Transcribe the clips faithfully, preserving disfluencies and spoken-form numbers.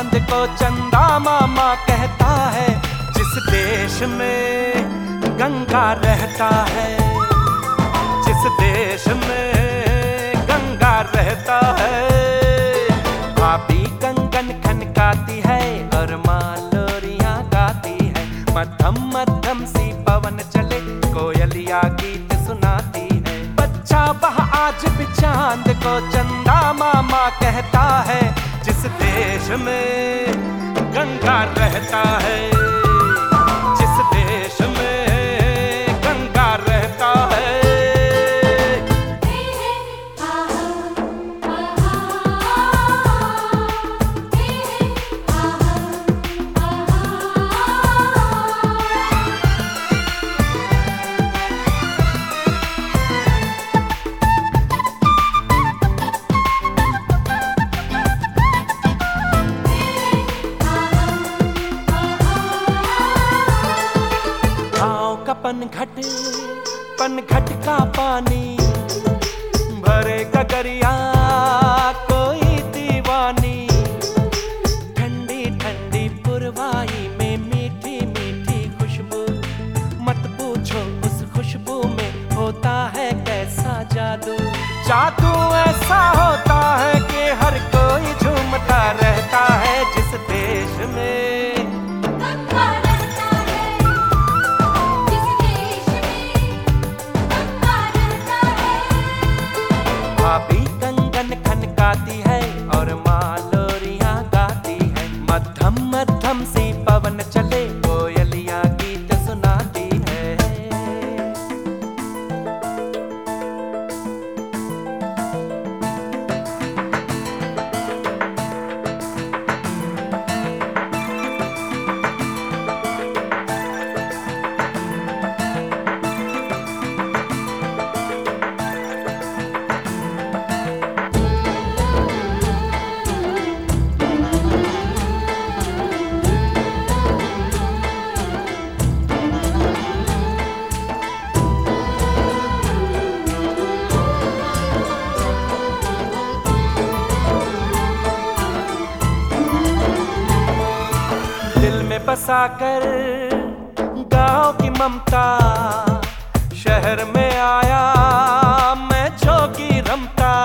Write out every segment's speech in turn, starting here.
चांद को चंदा मामा कहता है, जिस देश में गंगा रहता है, जिस देश में गंगा रहता है। भाभी कंगन खनकाती है और माँ लोरियां गाती है, मध्यम मध्यम सी पवन चले कोयलिया गीत सुनाती है। बच्चा वह आज भी चांद को चंदा मामा कहता है, जिस देश में गंगा रहता है, जिस देश में गंगा रहता है। पनघट पनघट का पानी भरे गगरिया कोई दीवानी, ठंडी ठंडी पुरवाई में मीठी मीठी खुशबू, मत पूछो उस खुशबू में होता है कैसा जादू। जादू ऐसा होता है कि हर कोई झूमता रहता है, जिस देश में भाभी कंगन खनकाती है और माँ लोरियां गाती है, मध्यम मध्यम सी पवन चले कोयलिया गीत सुनाती है। दिल में बसाकर गाँव की ममता, शहर में आया मैं जोगी रमता।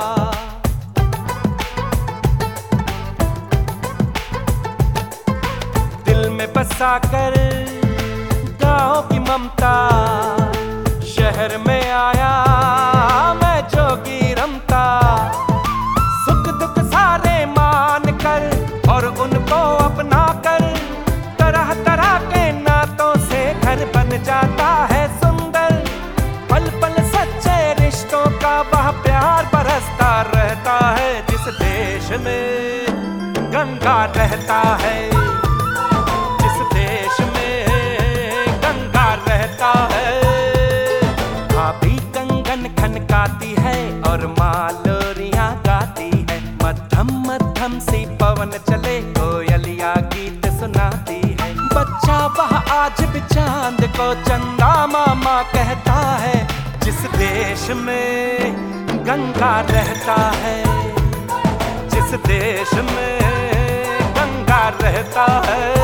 दिल में बसाकर गाँव की ममता, शहर में आया मैं जोगी रमता। सुख दुख सारे मान कर और उनको अपना कर, तरह तरह के नातों से घर बन जाता है सुंदर। पल पल सच्चे रिश्तों का वह प्यार बरसता रहता है, जिस देश में गंगा रहता है, जिस देश में गंगा रहता है। भाभी कंगन खनकाती है और माँ लोरियां गाती है, मध्यम मध्यम सी पवन चले कोयलिया गीत सुनाती है। बच्चा वह आज भी चांद को चंदा मामा कहता है, जिस देश में गंगा रहता है, जिस देश में गंगा रहता है।